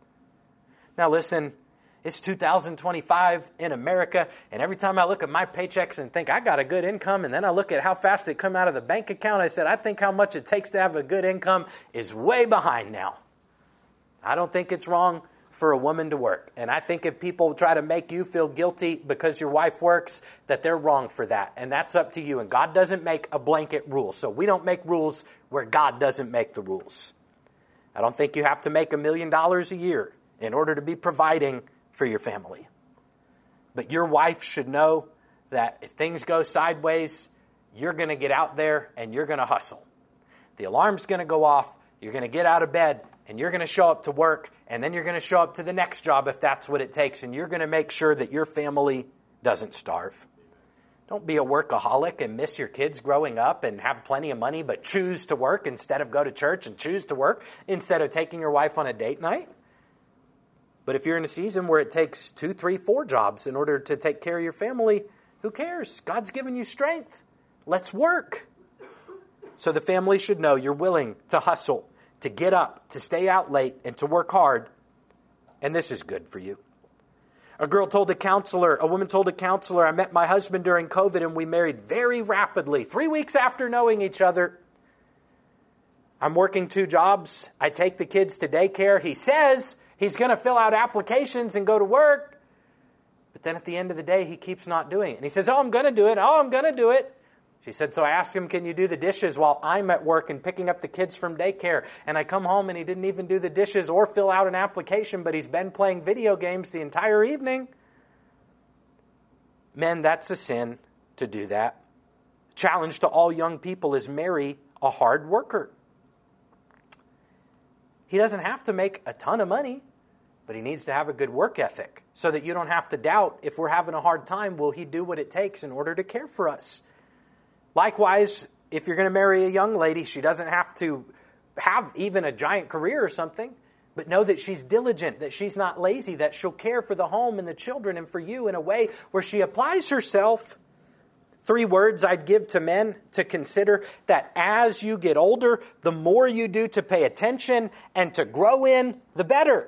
S1: Now listen, it's 2025 in America, and every time I look at my paychecks and think I got a good income, and then I look at how fast it come out of the bank account, I said, I think how much it takes to have a good income is way behind now. I don't think it's wrong for a woman to work. And I think if people try to make you feel guilty because your wife works, that they're wrong for that. And that's up to you. And God doesn't make a blanket rule. So we don't make rules where God doesn't make the rules. I don't think you have to make $1 million a year in order to be providing for your family. But your wife should know that if things go sideways, you're going to get out there and you're going to hustle. The alarm's going to go off. You're going to get out of bed and you're going to show up to work, and then you're going to show up to the next job if that's what it takes, and you're going to make sure that your family doesn't starve. Don't be a workaholic and miss your kids growing up and have plenty of money, but choose to work instead of go to church, and choose to work instead of taking your wife on a date night. But if you're in a season where it takes 2, 3, 4 jobs in order to take care of your family, who cares? God's given you strength. Let's work. So the family should know you're willing to hustle, to get up, to stay out late, and to work hard. And this is good for you. A woman told a counselor, I met my husband during COVID and we married very rapidly, 3 weeks after knowing each other. I'm working 2 jobs. I take the kids to daycare. He says he's going to fill out applications and go to work. But then at the end of the day, he keeps not doing it. And he says, I'm going to do it. She said, so I asked him, can you do the dishes while I'm at work and picking up the kids from daycare? And I come home and he didn't even do the dishes or fill out an application, but he's been playing video games the entire evening. Men, that's a sin to do that. Challenge to all young people is marry a hard worker. He doesn't have to make a ton of money, but he needs to have a good work ethic so that you don't have to doubt if we're having a hard time, will he do what it takes in order to care for us? Likewise, if you're going to marry a young lady, she doesn't have to have even a giant career or something, but know that she's diligent, that she's not lazy, that she'll care for the home and the children and for you in a way where she applies herself. 3 words I'd give to men to consider that as you get older, the more you do to pay attention and to grow in, the better.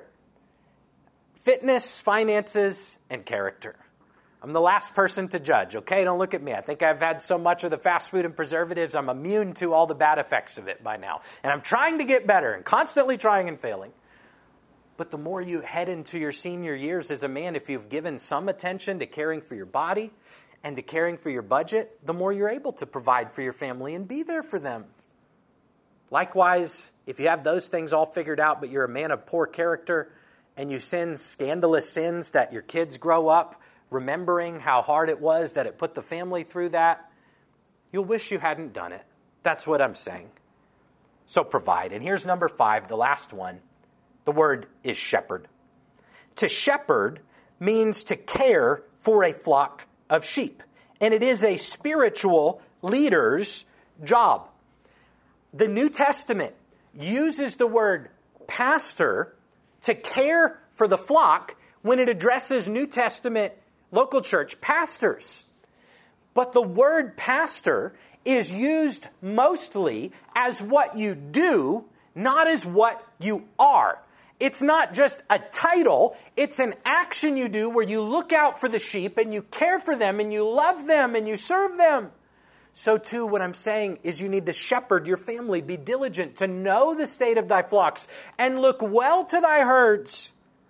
S1: Fitness, finances, and character. I'm the last person to judge, okay? Don't look at me. I think I've had so much of the fast food and preservatives, I'm immune to all the bad effects of it by now. And I'm trying to get better and constantly trying and failing. But the more you head into your senior years as a man, if you've given some attention to caring for your body and to caring for your budget, the more you're able to provide for your family and be there for them. Likewise, if you have those things all figured out, but you're a man of poor character and you sin scandalous sins that your kids grow up remembering how hard it was that it put the family through that, you'll wish you hadn't done it. That's what I'm saying. So provide. And here's number 5, the last one. The word is shepherd. To shepherd means to care for a flock of sheep. And it is a spiritual leader's job. The New Testament uses the word pastor to care for the flock when it addresses New Testament local church pastors. But the word pastor is used mostly as what you do, not as what you are. It's not just a title, it's an action you do where you look out for the sheep and you care for them and you love them and you serve them. So too, what I'm saying is you need to shepherd your family. Be diligent to know the state of thy flocks and look well to thy herds.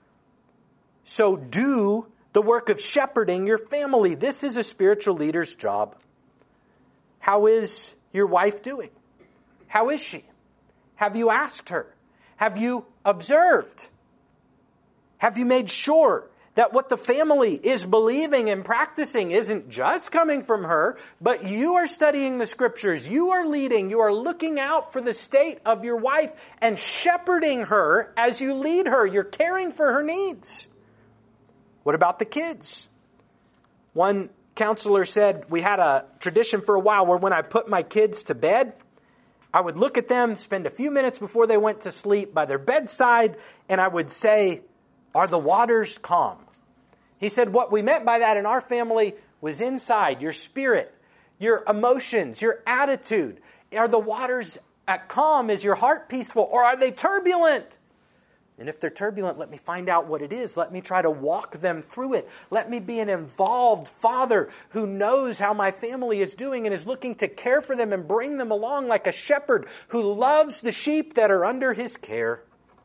S1: So do the work of shepherding your family. This is a spiritual leader's job. How is your wife doing? How is she? Have you asked her? Have you observed? Have you made sure That what the family is believing and practicing isn't just coming from her, but you are studying the Scriptures. You are leading. You are looking out for the state of your wife and shepherding her as you lead her. You're caring for her needs. What about the kids? One counselor said, we had a tradition for a while where when I put my kids to bed, I would look at them, spend a few minutes before they went to sleep by their bedside, and I would say, are the waters calm? He said what we meant by that in our family was inside, your spirit, your emotions, your attitude. Are the waters at calm? Is your heart peaceful? Or are they turbulent? And if they're turbulent, let me find out what it is. Let me try to walk them through it. Let me be an involved father who knows how my family is doing and is looking to care for them and bring them along like a shepherd who loves the sheep that are under his care.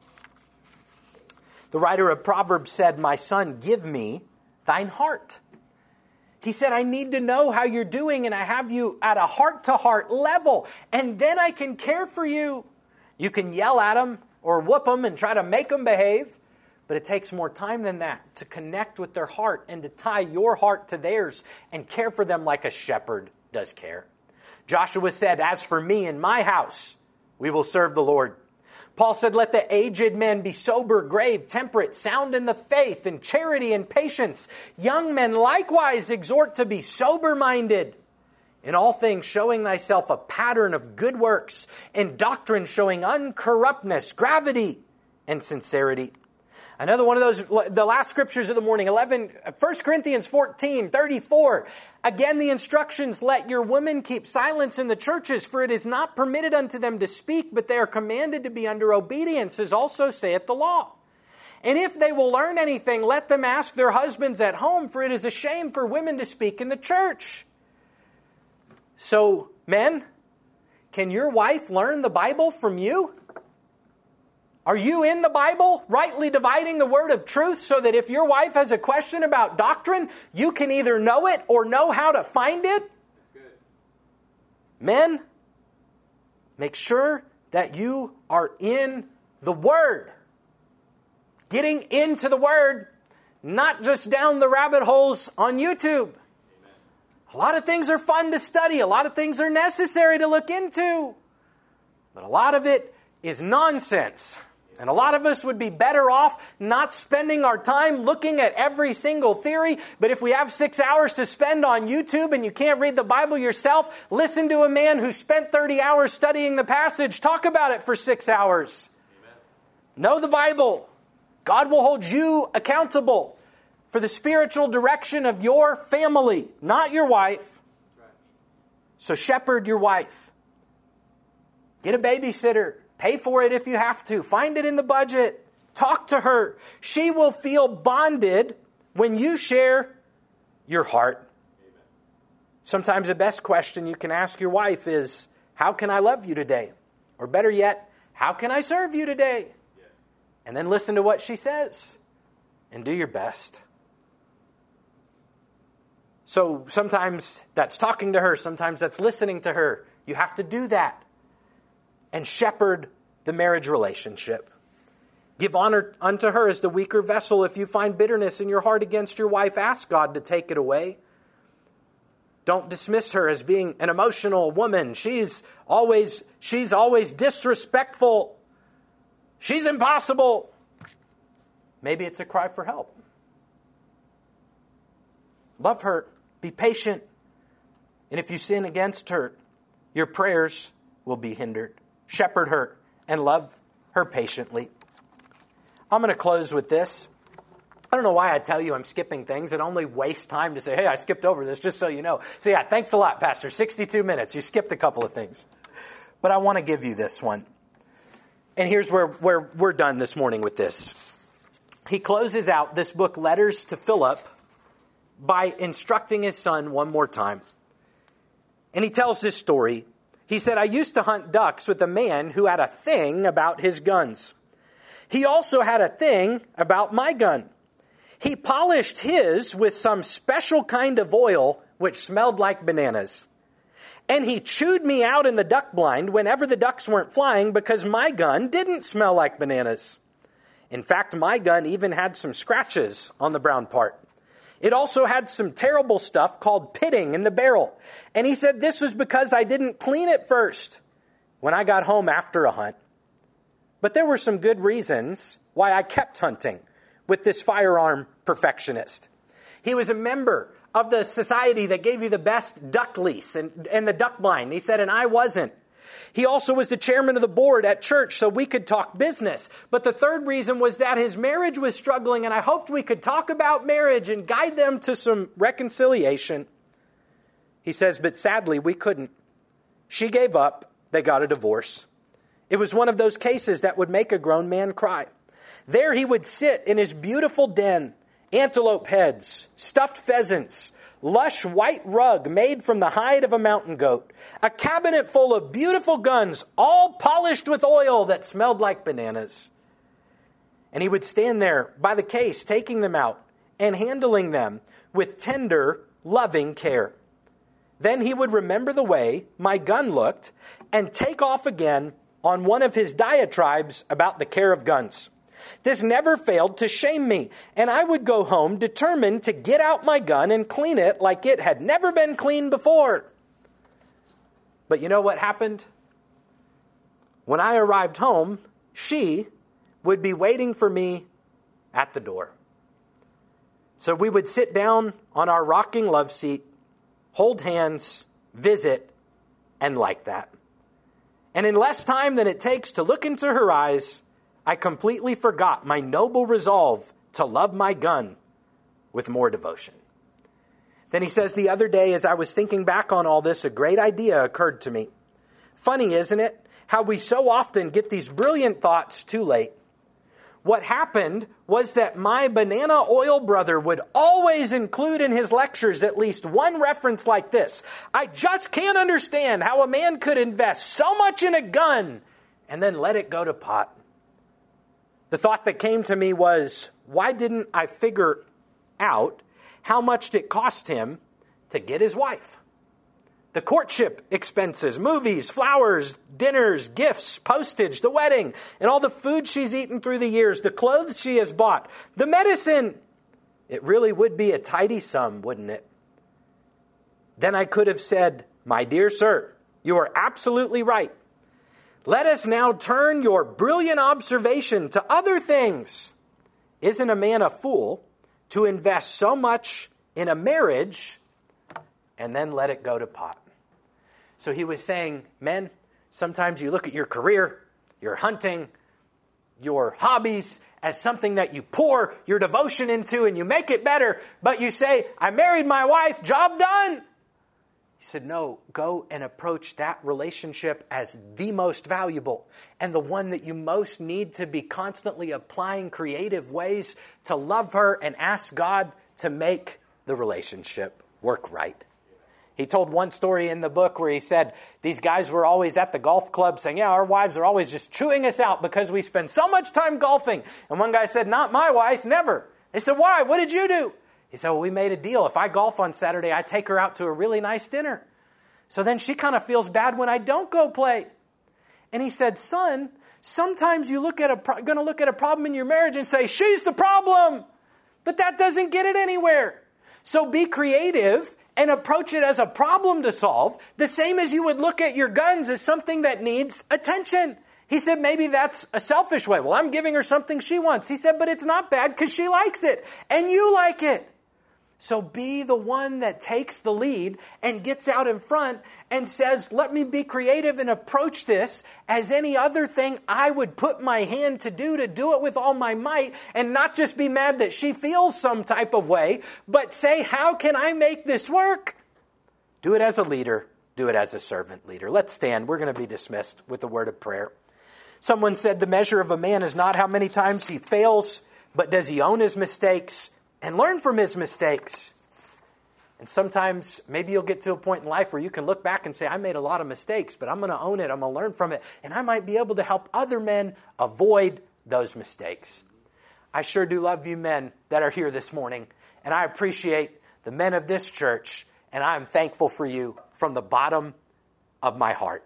S1: The writer of Proverbs said, my son, give me thine heart. He said, I need to know how you're doing, and I have you at a heart-to-heart level, and then I can care for you. You can yell at them or whoop them and try to make them behave, but it takes more time than that to connect with their heart and to tie your heart to theirs and care for them like a shepherd does care. Joshua said, as for me and my house, we will serve the Lord. Paul said, let the aged men be sober, grave, temperate, sound in the faith, in charity and patience. Young men likewise exhort to be sober-minded. In all things showing thyself a pattern of good works, in doctrine showing uncorruptness, gravity, and sincerity. Another one of those, the last scriptures of the morning, 1 Corinthians 14:34. Again, the instructions, let your women keep silence in the churches, for it is not permitted unto them to speak, but they are commanded to be under obedience, as also saith the law. And if they will learn anything, let them ask their husbands at home, for it is a shame for women to speak in the church. So, men, can your wife learn the Bible from you? Are you in the Bible, rightly dividing the word of truth, so that if your wife has a question about doctrine, you can either know it or know how to find it? That's good. Men, make sure that you are in the Word. Getting into the Word, not just down the rabbit holes on YouTube. Amen. A lot of things are fun to study. A lot of things are necessary to look into. But a lot of it is nonsense. And a lot of us would be better off not spending our time looking at every single theory. But if we have 6 hours to spend on YouTube and you can't read the Bible yourself, listen to a man who spent 30 hours studying the passage. Talk about it for 6 hours. Amen. Know the Bible. God will hold you accountable for the spiritual direction of your family, not your wife. So shepherd your wife. Get a babysitter. Pay for it if you have to. Find it in the budget. Talk to her. She will feel bonded when you share your heart. Amen. Sometimes the best question you can ask your wife is, how can I love you today? Or better yet, how can I serve you today? Yes. And then listen to what she says and do your best. So sometimes that's talking to her. Sometimes that's listening to her. You have to do that. And shepherd the marriage relationship. Give honor unto her as the weaker vessel. If you find bitterness in your heart against your wife, ask God to take it away. Don't dismiss her as being an emotional woman. She's always disrespectful. She's impossible. Maybe it's a cry for help. Love her. Be patient. And if you sin against her, your prayers will be hindered. Shepherd her and love her patiently. I'm going to close with this. I don't know why I tell you I'm skipping things. It only wastes time to say, hey, I skipped over this, just so you know. So yeah, thanks a lot, Pastor. 62 minutes. You skipped a couple of things. But I want to give you this one. And here's where we're done this morning with this. He closes out this book, Letters to Philip, by instructing his son one more time. And he tells this story. He said, I used to hunt ducks with a man who had a thing about his guns. He also had a thing about my gun. He polished his with some special kind of oil which smelled like bananas. And he chewed me out in the duck blind whenever the ducks weren't flying because my gun didn't smell like bananas. In fact, my gun even had some scratches on the brown part. It also had some terrible stuff called pitting in the barrel. And he said this was because I didn't clean it first when I got home after a hunt. But there were some good reasons why I kept hunting with this firearm perfectionist. He was a member of the society that gave you the best duck lease and the duck blind. He said, and I wasn't. He also was the chairman of the board at church, so we could talk business. But the third reason was that his marriage was struggling, and I hoped we could talk about marriage and guide them to some reconciliation. He says, but sadly, we couldn't. She gave up. They got a divorce. It was one of those cases that would make a grown man cry. There he would sit in his beautiful den, antelope heads, stuffed pheasants, lush white rug made from the hide of a mountain goat, a cabinet full of beautiful guns, all polished with oil that smelled like bananas. And he would stand there by the case, taking them out and handling them with tender, loving care. Then he would remember the way my gun looked and take off again on one of his diatribes about the care of guns. This never failed to shame me, and I would go home determined to get out my gun and clean it like it had never been cleaned before. But you know what happened? When I arrived home, she would be waiting for me at the door. So we would sit down on our rocking love seat, hold hands, visit, and like that. And in less time than it takes to look into her eyes, I completely forgot my noble resolve to love my gun with more devotion. Then he says, the other day as I was thinking back on all this, a great idea occurred to me. Funny, isn't it? How we so often get these brilliant thoughts too late. What happened was that my banana oil brother would always include in his lectures at least one reference like this. I just can't understand how a man could invest so much in a gun and then let it go to pot. The thought that came to me was, why didn't I figure out how much it cost him to get his wife? The courtship expenses, movies, flowers, dinners, gifts, postage, the wedding, and all the food she's eaten through the years, the clothes she has bought, the medicine. It really would be a tidy sum, wouldn't it? Then I could have said, my dear sir, you are absolutely right. Let us now turn your brilliant observation to other things. Isn't a man a fool to invest so much in a marriage and then let it go to pot? So he was saying, men, sometimes you look at your career, your hunting, your hobbies as something that you pour your devotion into and you make it better, but you say, I married my wife, job done. He said, no, go and approach that relationship as the most valuable and the one that you most need to be constantly applying creative ways to love her and ask God to make the relationship work right. He told one story in the book where he said these guys were always at the golf club saying, yeah, our wives are always just chewing us out because we spend so much time golfing. And one guy said, not my wife, never. They said, why? What did you do? He said, well, we made a deal. If I golf on Saturday, I take her out to a really nice dinner. So then she kind of feels bad when I don't go play. And he said, son, sometimes you going to look at a problem in your marriage and say, she's the problem. But that doesn't get it anywhere. So be creative and approach it as a problem to solve, the same as you would look at your guns as something that needs attention. He said, maybe that's a selfish way. Well, I'm giving her something she wants. He said, but it's not bad because she likes it and you like it. So be the one that takes the lead and gets out in front and says, let me be creative and approach this as any other thing I would put my hand to do it with all my might, and not just be mad that she feels some type of way, but say, how can I make this work? Do it as a leader. Do it as a servant leader. Let's stand. We're going to be dismissed with a word of prayer. Someone said the measure of a man is not how many times he fails, but does he own his mistakes and learn from his mistakes. And sometimes maybe you'll get to a point in life where you can look back and say, I made a lot of mistakes, but I'm going to own it. I'm going to learn from it. And I might be able to help other men avoid those mistakes. I sure do love you men that are here this morning. And I appreciate the men of this church. And I'm thankful for you from the bottom of my heart.